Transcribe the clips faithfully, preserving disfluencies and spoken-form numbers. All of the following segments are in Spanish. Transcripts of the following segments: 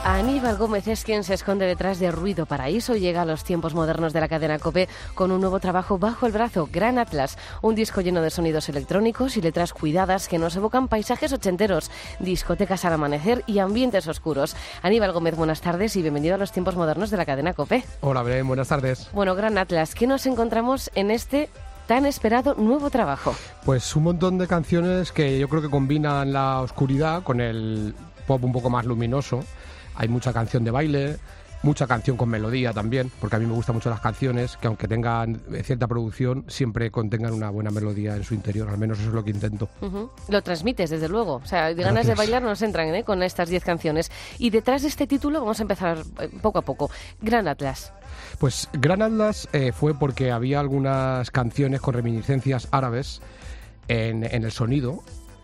Aníbal Gómez es quien se esconde detrás de Ruido Paraíso y llega a los tiempos modernos de la cadena COPE con un nuevo trabajo bajo el brazo, Gran Atlas, un disco lleno de sonidos electrónicos y letras cuidadas que nos evocan paisajes ochenteros, discotecas al amanecer y ambientes oscuros. Aníbal Gómez, buenas tardes y bienvenido a los tiempos modernos de la cadena COPE. Hola, Belén, buenas tardes. Bueno, Gran Atlas, ¿qué nos encontramos en este tan esperado nuevo trabajo? Pues un montón de canciones que yo creo que combinan la oscuridad con el pop un poco más luminoso. Hay mucha canción de baile, mucha canción con melodía también, porque a mí me gustan mucho las canciones que aunque tengan cierta producción, siempre contengan una buena melodía en su interior, al menos eso es lo que intento. Uh-huh. Lo transmites, desde luego, o sea, de ganas Gracias. de bailar nos entran ¿eh? con estas diez canciones. Y detrás de este título vamos a empezar eh, poco a poco. Gran Atlas. Pues Gran Atlas eh, fue porque había algunas canciones con reminiscencias árabes en, en el sonido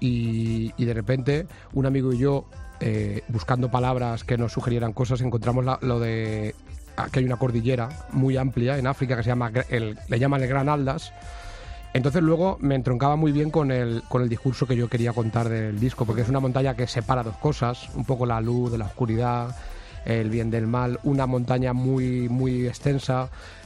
y, y de repente un amigo y yo, Eh, buscando palabras que nos sugirieran cosas, encontramos la, lo de que hay una cordillera muy amplia en África que se llama el, le llaman el Gran Atlas. Entonces luego me entroncaba muy bien con el, con el discurso que yo quería contar del disco, porque es una montaña que separa dos cosas, un poco la luz de la oscuridad, el bien del mal, una montaña muy, muy extensa.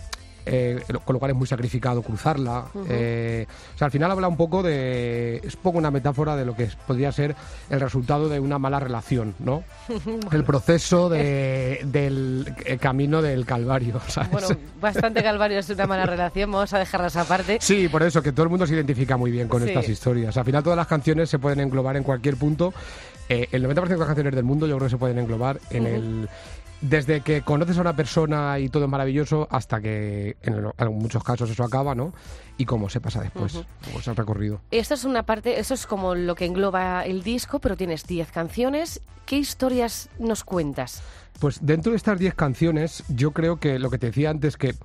Eh, con lo cual es muy sacrificado cruzarla. Uh-huh. Eh, o sea, al final habla un poco de... Es un poco una metáfora de lo que podría ser el resultado de una mala relación, ¿no? El proceso de, del el camino del calvario, ¿sabes? Bueno, bastante calvario es una mala relación, vamos a dejarlas aparte. Sí, por eso, que todo el mundo se identifica muy bien con Sí. estas historias. Al final todas las canciones se pueden englobar en cualquier punto. Eh, el noventa por ciento de las canciones del mundo yo creo que se pueden englobar en uh-huh. el... Desde que conoces a una persona y todo es maravilloso hasta que en, el, en muchos casos eso acaba, ¿no? Y cómo se pasa después, uh-huh. cómo es el recorrido. Esto es una parte, eso es como lo que engloba el disco, pero tienes diez canciones. ¿Qué historias nos cuentas? Pues dentro de estas diez canciones yo creo que lo que te decía antes que...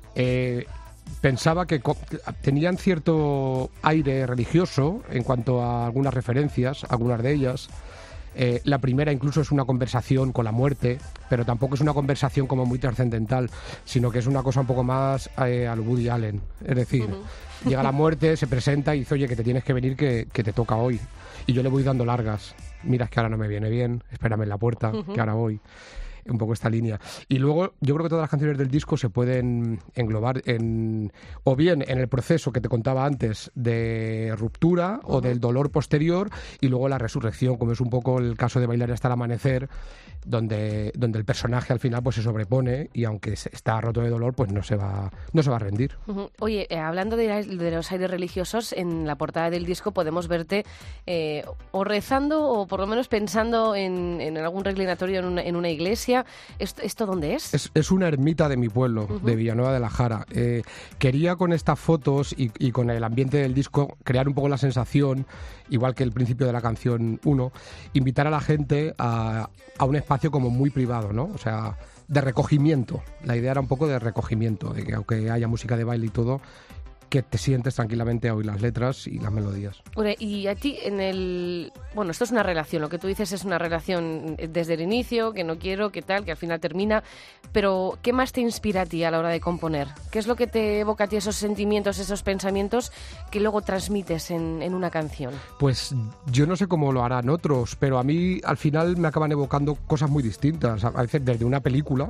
Eh, pensaba que co- tenían cierto aire religioso en cuanto a algunas referencias, algunas de ellas. Eh, la primera incluso es una conversación con la muerte, pero tampoco es una conversación como muy trascendental, sino que es una cosa un poco más eh, a lo Woody Allen. Es decir, uh-huh. llega la muerte, se presenta y dice, oye, que te tienes que venir, que, que te toca hoy. Y yo le voy dando largas. Mira, es que ahora no me viene bien, espérame en la puerta, uh-huh. que ahora voy. Un poco esta línea. Y luego yo creo que todas las canciones del disco se pueden englobar en o bien en el proceso que te contaba antes de ruptura uh-huh. o del dolor posterior y luego la resurrección, como es un poco el caso de Bailar hasta el amanecer, donde, donde el personaje al final pues se sobrepone y aunque está roto de dolor pues no se va, no se va a rendir. Uh-huh. Oye, eh, hablando de, de los aires religiosos, en la portada del disco podemos verte eh, o rezando o por lo menos pensando en, en algún reclinatorio en una, en una iglesia. ¿Esto, ¿Esto dónde es? es? Es una ermita de mi pueblo, uh-huh. de Villanueva de la Jara. Eh, quería con estas fotos y, y con el ambiente del disco crear un poco la sensación, igual que el principio de la canción uno, invitar a la gente a, a un espacio como muy privado, ¿no? O sea, de recogimiento. La idea era un poco de recogimiento, de que aunque haya música de baile y todo, que te sientes tranquilamente a oír las letras y las melodías. Bueno, y a ti en el... Bueno, esto es una relación, lo que tú dices es una relación desde el inicio, que no quiero, que tal, que al final termina, pero ¿qué más te inspira a ti a la hora de componer? ¿Qué es lo que te evoca a ti esos sentimientos, esos pensamientos que luego transmites en, en una canción? Pues yo no sé cómo lo harán otros, pero a mí al final me acaban evocando cosas muy distintas, a veces desde una película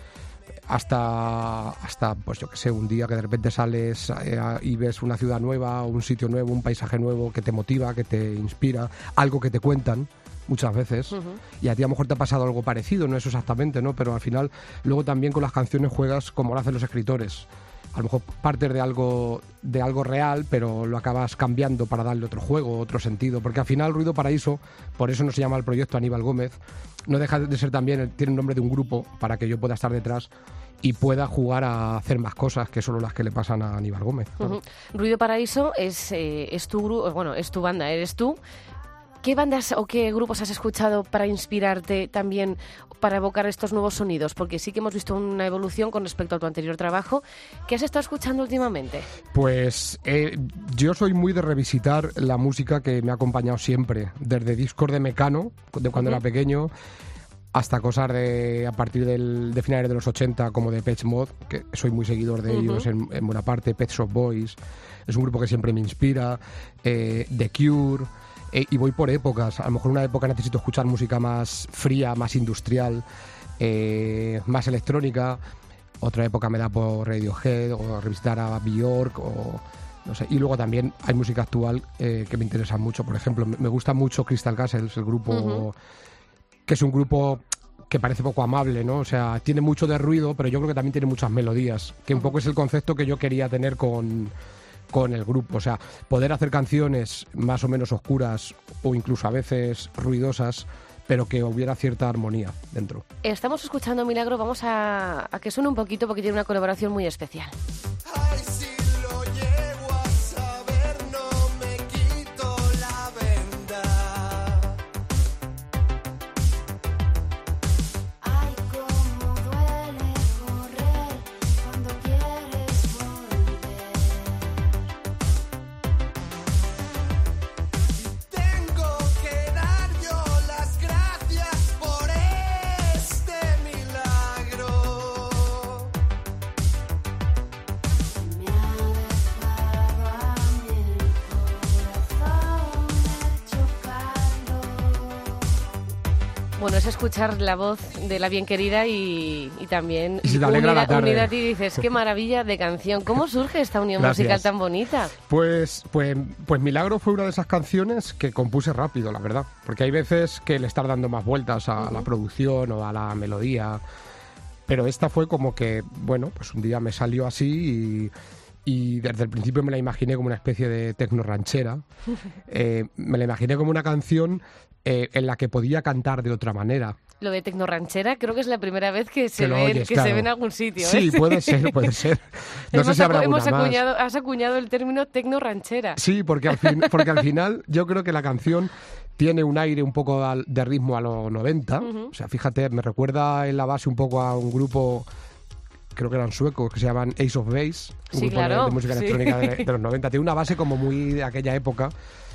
hasta, hasta pues yo que sé, un día que de repente sales eh, y ves una ciudad nueva, un sitio nuevo, un paisaje nuevo que te motiva, que te inspira, algo que te cuentan muchas veces, uh-huh. y a ti a lo mejor te ha pasado algo parecido, no eso exactamente, ¿no? Pero al final luego también con las canciones juegas como lo hacen los escritores. A lo mejor partes de algo, de algo real, pero lo acabas cambiando para darle otro juego, otro sentido. Porque al final Ruido Paraíso, por eso no se llama el proyecto Aníbal Gómez, no deja de ser también, tiene un nombre de un grupo para que yo pueda estar detrás y pueda jugar a hacer más cosas que solo las que le pasan a Aníbal Gómez. Uh-huh. Ruido Paraíso es, eh, es tu grupo, bueno, es tu banda, eres tú. ¿Qué bandas o qué grupos has escuchado para inspirarte también para evocar estos nuevos sonidos? Porque sí que hemos visto una evolución con respecto a tu anterior trabajo. ¿Qué has estado escuchando últimamente? Pues eh, yo soy muy de revisitar la música que me ha acompañado siempre, desde discos de Mecano, de cuando uh-huh. era pequeño, hasta cosas de a partir del, de finales de los ochenta, como de Depeche Mode, que soy muy seguidor de uh-huh. ellos en, en buena parte, Pet Shop Boys, es un grupo que siempre me inspira, eh, The Cure... eh, y voy por épocas. A lo mejor una época necesito escuchar música más fría, más industrial, eh, más electrónica. Otra época me da por Radiohead o revisitar a Björk o no sé. Y luego también hay música actual eh, que me interesa mucho. Por ejemplo, me gusta mucho Crystal Castles, el grupo, uh-huh. que es un grupo que parece poco amable, ¿no? O sea, tiene mucho de ruido, pero yo creo que también tiene muchas melodías, que un poco es el concepto que yo quería tener con, con el grupo. O sea, poder hacer canciones más o menos oscuras o incluso a veces ruidosas, pero que hubiera cierta armonía dentro. Estamos escuchando Milagro, vamos a, a que suene un poquito porque tiene una colaboración muy especial. Ay, sí. Bueno, es escuchar la voz de la bien querida y, y también y si te alegra la tarde. unidad y dices, qué maravilla de canción. ¿Cómo surge esta unión Gracias. musical tan bonita? Pues, pues, pues Milagro fue una de esas canciones que compuse rápido, la verdad. Porque hay veces que le estar dando más vueltas a uh-huh. la producción o a la melodía. Pero esta fue como que, bueno, pues un día me salió así y... Y desde el principio me la imaginé como una especie de tecno ranchera. Eh, me la imaginé como una canción eh, en la que podía cantar de otra manera. Lo de tecno ranchera creo que es la primera vez que se, que ve, oyes, que claro. se ve en algún sitio. ¿eh? Sí, puede ser, puede ser. No hemos sé si habrá acu- hemos alguna acuñado, más. Has acuñado el término tecno ranchera. Sí, porque al, fin, porque al final yo creo que la canción tiene un aire un poco al, de ritmo a los noventa. Uh-huh. O sea, fíjate, me recuerda en la base un poco a un grupo... creo que eran suecos, que se llaman Ace of Base, un sí, grupo claro, de, de música sí. electrónica de, de los noventa. Tiene una base como muy de aquella época,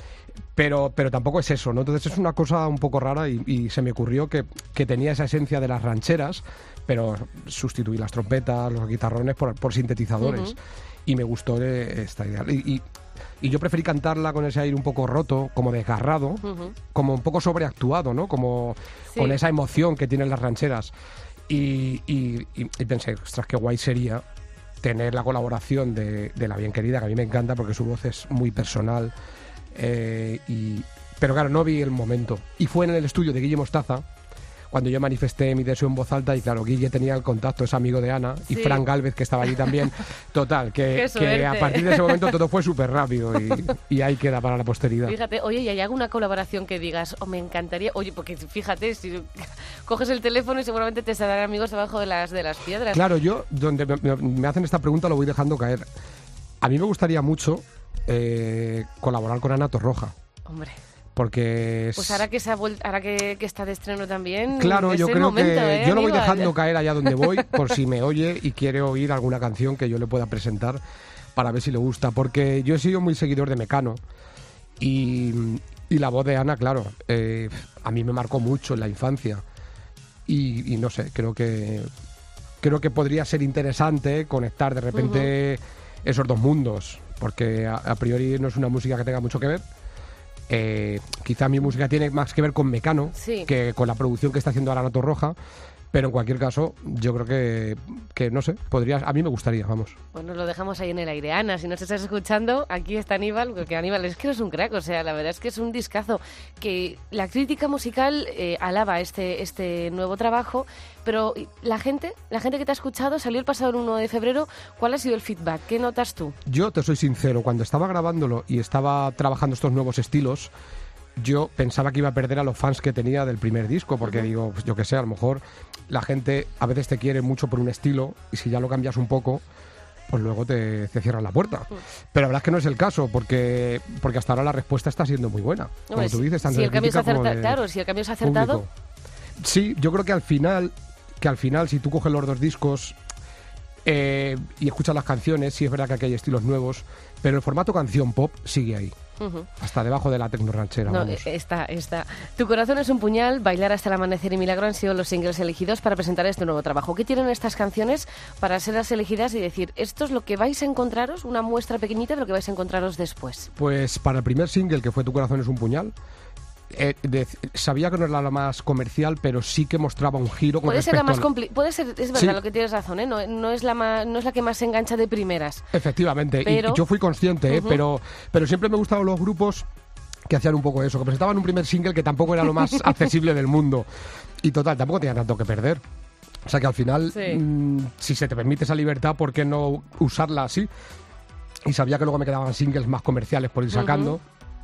pero, pero tampoco es eso, ¿no? Entonces es una cosa un poco rara y, y se me ocurrió que, que tenía esa esencia de las rancheras, pero sustituí las trompetas, los guitarrones por, por sintetizadores. Uh-huh. Y me gustó esta idea. Y, y, y yo preferí cantarla con ese aire un poco roto, como desgarrado, uh-huh. como un poco sobreactuado, ¿no? Como sí. con esa emoción que tienen las rancheras. Y, y, y, y pensé, ostras, qué guay sería tener la colaboración de, de la bien querida, que a mí me encanta porque su voz es muy personal. Eh, y, pero claro, no vi el momento. Y fue en el estudio de Guille Mostaza cuando yo manifesté mi deseo en voz alta y claro, Guille tenía el contacto, es amigo de Ana, y sí. Fran Gálvez, que estaba allí también. Total, que, que a partir de ese momento todo fue súper rápido y, y ahí queda para la posteridad. Fíjate, oye, ¿y hay alguna colaboración que digas, o oh, me encantaría? Oye, porque fíjate, si coges el teléfono y seguramente te saldrán amigos debajo de las, de las piedras. Claro, yo, donde me, me hacen esta pregunta lo voy dejando caer. A mí me gustaría mucho eh, colaborar con Ana Torroja. Hombre. Porque es... Pues ahora que, se ha vuelt- ahora que, que está de estreno también. Claro, es yo el creo momento, que ¿eh, yo lo voy Aníbal? dejando caer allá donde voy, por si me oye y quiere oír alguna canción que yo le pueda presentar para ver si le gusta. Porque yo he sido muy seguidor de Mecano y, y la voz de Ana, claro, eh, a mí me marcó mucho en la infancia. Y, y no sé, creo que creo que podría ser interesante conectar de repente uh-huh. esos dos mundos, porque a, a priori no es una música que tenga mucho que ver. Eh, quizá mi música tiene más que ver con Mecano sí. que con la producción que está haciendo ahora Ana Torroja, pero en cualquier caso yo creo que, que no sé, podría, a mí me gustaría, vamos. Bueno, lo dejamos ahí en el aire. Ana, si nos estás escuchando, aquí está Aníbal, porque Aníbal es que es un crack, o sea, la verdad es que es un discazo, que la crítica musical eh, alaba este, este nuevo trabajo, pero la gente, la gente que te ha escuchado, salió el pasado uno de febrero, ¿cuál ha sido el feedback? ¿Qué notas tú? Yo te soy sincero, cuando estaba grabándolo y estaba trabajando estos nuevos estilos, yo pensaba que iba a perder a los fans que tenía del primer disco, porque uh-huh. digo, pues yo qué sé, a lo mejor la gente a veces te quiere mucho por un estilo y si ya lo cambias un poco, pues luego te, te cierran la puerta. Uh-huh. Pero la verdad es que no es el caso, porque porque hasta ahora la respuesta está siendo muy buena. No, como tú dices, tanto si de el cambio crítica es acerta- como de claro, si el cambio es acertado. Público. Sí, yo creo que al final, que al final si tú coges los dos discos eh, y escuchas las canciones, sí es verdad que aquí hay estilos nuevos, pero el formato canción pop sigue ahí. Uh-huh. Hasta debajo de la tecnoranchera. No, vamos. está, está. Tu corazón es un puñal, Bailar hasta el amanecer y Milagro han sido los singles elegidos para presentar este nuevo trabajo. ¿Qué tienen estas canciones para ser las elegidas y decir, esto es lo que vais a encontraros, una muestra pequeñita de lo que vais a encontraros después? Pues para el primer single, que fue Tu corazón es un puñal, Eh, de, sabía que no era la más comercial, pero sí que mostraba un giro con puede ser la más al... compli- puede ser, es verdad, sí. lo que tienes razón, ¿eh? no, no es la más, no es la que más se engancha de primeras. Efectivamente, pero... y, y yo fui consciente, uh-huh. ¿eh? pero, pero siempre me gustaban los grupos que hacían un poco eso, que presentaban un primer single que tampoco era lo más accesible del mundo. Y total, tampoco tenía tanto que perder. O sea que al final, sí. mmm, si se te permite esa libertad, ¿por qué no usarla así? Y sabía que luego me quedaban singles más comerciales por ir sacando. Uh-huh.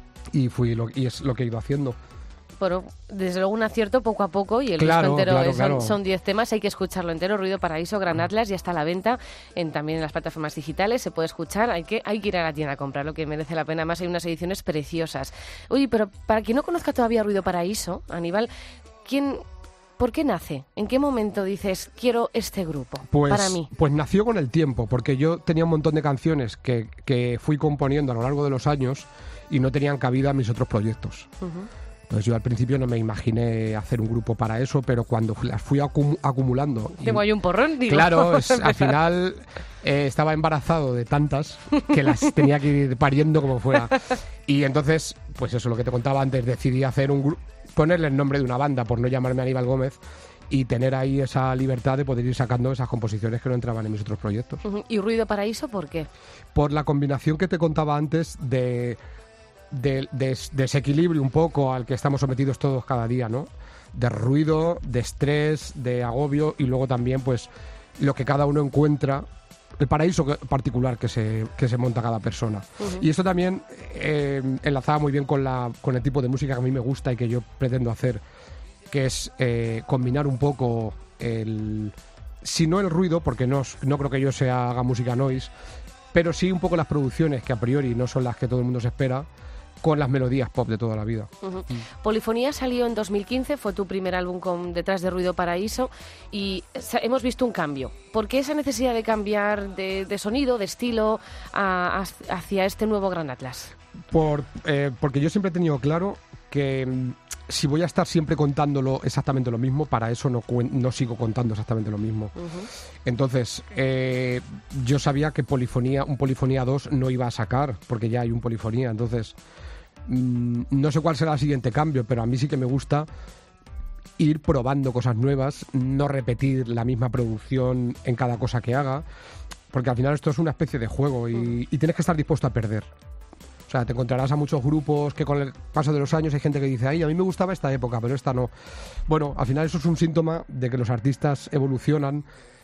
Y fui lo, y es lo que he ido haciendo. Pero desde luego un acierto poco a poco y el claro, disco entero claro, son, claro. son diez temas, hay que escucharlo entero. Ruido Paraíso, Gran Atlas, ya está a la venta en, también en las plataformas digitales, se puede escuchar, hay que, hay que ir a la tienda a comprarlo, que merece la pena. Además hay unas ediciones preciosas. Oye, pero para quien no conozca todavía Ruido Paraíso, Aníbal, ¿quién... ¿por qué nace? ¿En qué momento dices, quiero este grupo pues, para mí? Pues nació con el tiempo, porque yo tenía un montón de canciones que, que fui componiendo a lo largo de los años y no tenían cabida en mis otros proyectos. Uh-huh. Entonces yo al principio no me imaginé hacer un grupo para eso, pero cuando las fui acum- acumulando... Tengo ahí un porrón, digo. Claro, es, al final eh, estaba embarazado de tantas que las tenía que ir pariendo como fuera. Y entonces, pues eso, lo que te contaba antes, decidí hacer un grupo, ponerle el nombre de una banda por no llamarme Aníbal Gómez y tener ahí esa libertad de poder ir sacando esas composiciones que no entraban en mis otros proyectos. Uh-huh. ¿Y Ruido Paraíso por qué? Por la combinación que te contaba antes de... De, de, de ese equilibrio un poco al que estamos sometidos todos cada día, ¿no? De ruido, de estrés, de agobio y luego también pues lo que cada uno encuentra, el paraíso particular que se, que se monta cada persona. Uh-huh. Y eso también eh, enlazaba muy bien con, la, con el tipo de música que a mí me gusta y que yo pretendo hacer, que es eh, combinar un poco el... si no el ruido, porque no, no creo que yo se haga música noise, pero sí un poco las producciones que a priori no son las que todo el mundo se espera, con las melodías pop de toda la vida. Uh-huh. Mm. Polifonía salió en dos mil quince, fue tu primer álbum con detrás de Ruido Paraíso y hemos visto un cambio. ¿Por qué esa necesidad de cambiar de, de sonido, de estilo a, a, hacia este nuevo Gran Atlas? Por, eh, porque yo siempre he tenido claro que mm, si voy a estar siempre contándolo exactamente lo mismo, para eso no, no sigo contando exactamente lo mismo. Uh-huh. Entonces, eh, yo sabía que Polifonía, un Polifonía dos no iba a sacar, porque ya hay un Polifonía, entonces... no sé cuál será el siguiente cambio, pero a mí sí que me gusta ir probando cosas nuevas, no repetir la misma producción en cada cosa que haga, porque al final esto es una especie de juego y, y tienes que estar dispuesto a perder. O sea, te encontrarás a muchos grupos que con el paso de los años hay gente que dice, ay, a mí me gustaba esta época, pero esta no. Bueno, al final eso es un síntoma de que los artistas evolucionan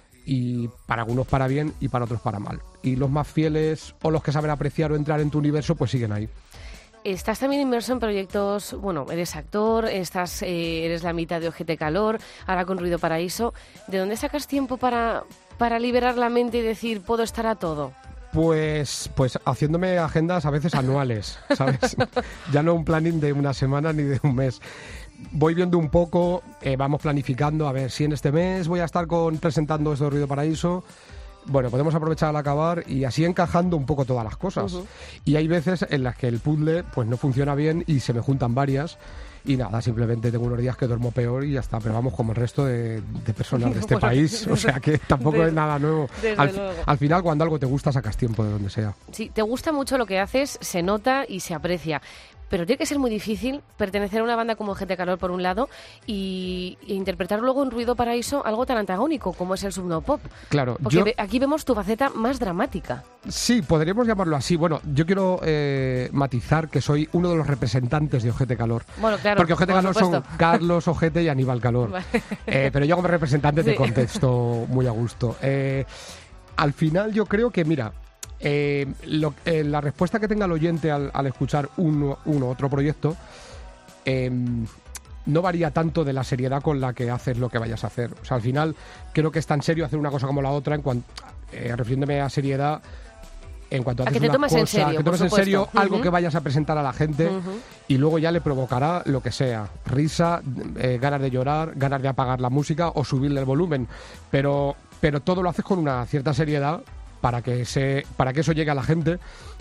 y para algunos para bien y para otros para mal. Y los más fieles o los que saben apreciar o entrar en tu universo, pues siguen ahí. Estás también inmerso en proyectos, bueno, eres actor, estás, eh, eres la mitad de Ojete Calor, ahora con Ruido Paraíso. ¿De dónde sacas tiempo para, para liberar la mente y decir, puedo estar a todo? Pues, pues haciéndome agendas a veces anuales, ¿sabes? Ya no un planning de una semana ni de un mes. Voy viendo un poco, eh, vamos planificando, a ver si en este mes voy a estar con, presentando esto de Ruido Paraíso. Bueno, podemos aprovechar al acabar y así encajando un poco todas las cosas. Uh-huh. Y hay veces en las que el puzzle pues no funciona bien y se me juntan varias y nada, simplemente tengo unos días que duermo peor y ya está, pero vamos, como el resto de, de personas de este bueno, país, o sea que tampoco desde, es nada nuevo. Al, al final, cuando algo te gusta, sacas tiempo de donde sea. Sí, te gusta mucho lo que haces, se nota y se aprecia. Pero tiene que ser muy difícil pertenecer a una banda como Ojete Calor por un lado y, e interpretar luego en Ruido Paraíso algo tan antagónico como es el subnopop. Claro, porque yo... ve, aquí vemos tu faceta más dramática. Sí, podríamos llamarlo así. Bueno, yo quiero eh, matizar que soy uno de los representantes de Ojete Calor. Bueno, claro. Porque Ojete Calor supuesto. son Carlos Ojete y Aníbal Calor. Vale. Eh, pero yo como representante sí. Te contesto muy a gusto. Eh, al final yo creo que, mira... Eh, lo, eh, la respuesta que tenga el oyente al, al escuchar uno, uno otro proyecto eh, no varía tanto de la seriedad con la que haces lo que vayas a hacer. O sea, al final creo que es tan serio hacer una cosa como la otra, en cuanto, eh, refiriéndome a seriedad en cuanto a, a que te tomes cosa, en serio, que tomes en serio uh-huh. algo que vayas a presentar a la gente uh-huh. y luego ya le provocará lo que sea, risa, eh, ganas de llorar, ganas de apagar la música o subirle el volumen, pero, pero todo lo haces con una cierta seriedad para que se, para que eso llegue a la gente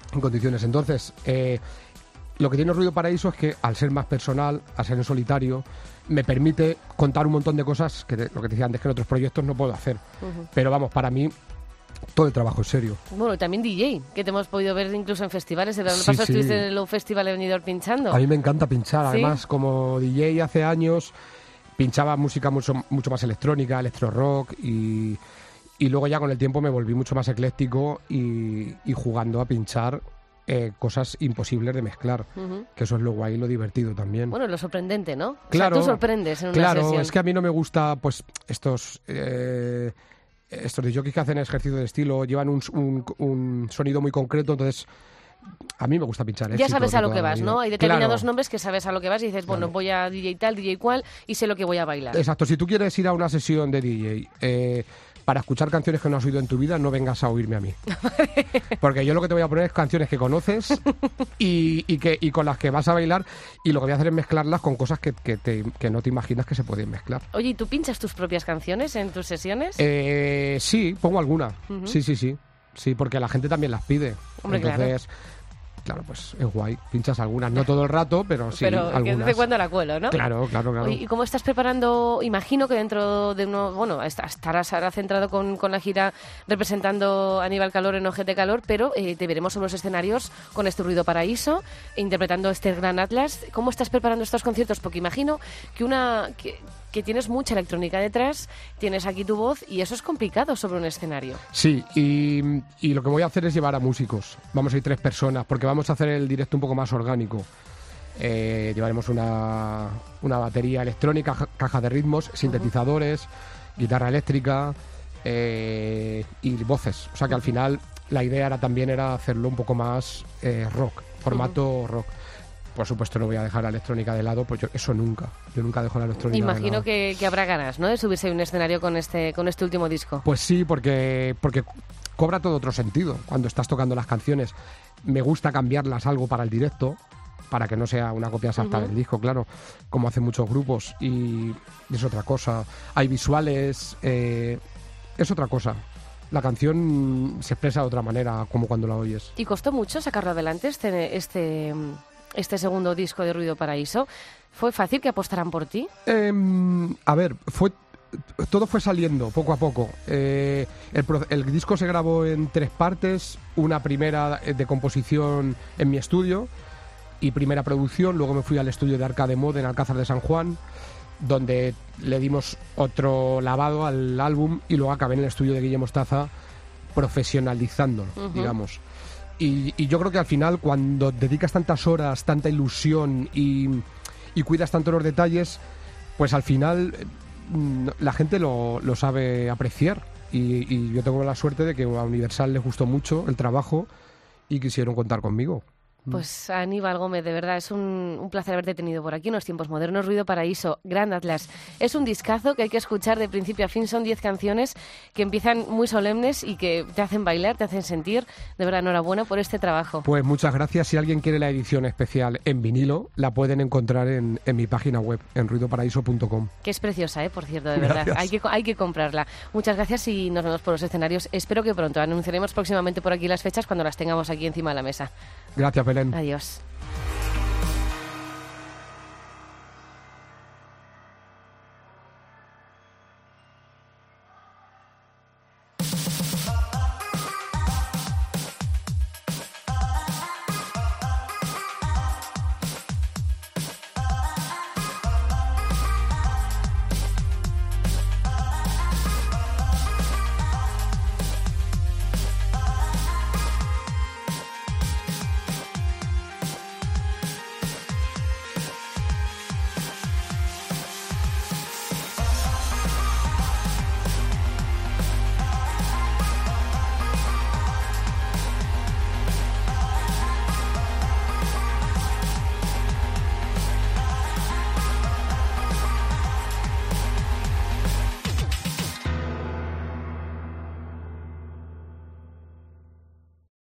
en condiciones. Entonces, eh, lo que tiene Ruido Paraíso es que al ser más personal, al ser en solitario, me permite contar un montón de cosas que te, lo que te decía antes, que en otros proyectos no puedo hacer. Uh-huh. Pero vamos, para mí todo el trabajo es serio. Bueno, y también D J, que te hemos podido ver incluso en festivales. El año sí, pasado sí. estuviste en el Low Festival de Benidorm pinchando. A mí me encanta pinchar. ¿Sí? Además, como D J hace años, pinchaba música mucho, mucho más electrónica, electro rock, y, y luego ya con el tiempo me volví mucho más ecléctico y, y jugando a pinchar eh, cosas imposibles de mezclar, uh-huh. que eso es lo guay y lo divertido también. Bueno, lo sorprendente, ¿no? Claro, o sea, tú sorprendes en una claro, sesión. Es que a mí no me gusta, pues, estos... Eh, estos de jockeys que hacen ejercicio de estilo, llevan un, un, un sonido muy concreto, entonces a mí me gusta pinchar. Ya sabes a lo que vas, ¿no? Hay determinados claro. nombres que sabes a lo que vas y dices, bueno, claro. voy a D J tal, D J cual, y sé lo que voy a bailar. Exacto, si tú quieres ir a una sesión de D J eh, para escuchar canciones que no has oído en tu vida, no vengas a oírme a mí. Porque yo lo que te voy a poner es canciones que conoces y, y, que, y con las que vas a bailar, y lo que voy a hacer es mezclarlas con cosas que, que, te, que no te imaginas que se pueden mezclar. Oye, ¿y tú pinchas tus propias canciones en tus sesiones? Eh, sí, pongo alguna. Uh-huh. Sí, sí, sí. Sí, porque la gente también las pide. Hombre, entonces... claro. Claro, pues es guay. Pinchas algunas, no todo el rato, pero sí pero algunas. Pero de vez en cuando la cuelo, ¿no? Claro, claro, claro. Oye, ¿y cómo estás preparando? Imagino que dentro de uno... Bueno, estarás ahora centrado con, con la gira representando a Aníbal Calor en Ojete Calor, pero eh, te veremos en los escenarios con este Ruido Paraíso, interpretando este Gran Atlas. ¿Cómo estás preparando estos conciertos? Porque imagino que una... Que, que tienes mucha electrónica detrás, tienes aquí tu voz y eso es complicado sobre un escenario. Sí, y, y lo que voy a hacer es llevar a músicos. Vamos a ir tres personas, porque vamos a hacer el directo un poco más orgánico. Eh, llevaremos una, una batería electrónica, caja de ritmos, sintetizadores, uh-huh. guitarra eléctrica eh, y voces. O sea que al final la idea era también era hacerlo un poco más eh, rock, formato uh-huh. rock. Por supuesto no voy a dejar la electrónica de lado, pues yo, eso nunca. Yo nunca dejo la electrónica Imagino de lado. que, que habrá ganas, ¿no?, de subirse a un escenario con este con este último disco. Pues sí, porque porque cobra todo otro sentido cuando estás tocando las canciones. Me gusta cambiarlas algo para el directo, para que no sea una copia exacta uh-huh. del disco, claro, como hacen muchos grupos, y es otra cosa. Hay visuales, eh, es otra cosa. La canción se expresa de otra manera, como cuando la oyes. ¿Y costó mucho sacarlo adelante este... este... este segundo disco de Ruido Paraíso? ¿Fue fácil que apostaran por ti? Eh, a ver, fue todo fue saliendo poco a poco. Eh, el, el disco se grabó en tres partes, una primera de composición en mi estudio y primera producción, luego me fui al estudio de Arcade Mode en Alcázar de San Juan, donde le dimos otro lavado al álbum, y luego acabé en el estudio de Guille Mostaza profesionalizándolo, uh-huh. digamos. Y, y yo creo que al final, cuando dedicas tantas horas, tanta ilusión y, y cuidas tanto los detalles, pues al final la gente lo, lo sabe apreciar. Y, y yo tengo la suerte de que a Universal les gustó mucho el trabajo y quisieron contar conmigo. Pues Aníbal Gómez, de verdad, es un, un placer haberte tenido por aquí en Los Tiempos Modernos. Ruido Paraíso, Gran Atlas. Es un discazo que hay que escuchar de principio a fin. Son diez canciones que empiezan muy solemnes y que te hacen bailar, te hacen sentir. De verdad, enhorabuena por este trabajo. Pues muchas gracias. Si alguien quiere la edición especial en vinilo, la pueden encontrar en, en mi página web, en ruido paraíso punto com. Que es preciosa, ¿eh? Por cierto, de verdad. Hay que, hay que comprarla. Muchas gracias y nos vemos por los escenarios. Espero que pronto. Anunciaremos próximamente por aquí las fechas cuando las tengamos aquí encima de la mesa. Gracias, Belén. Adiós.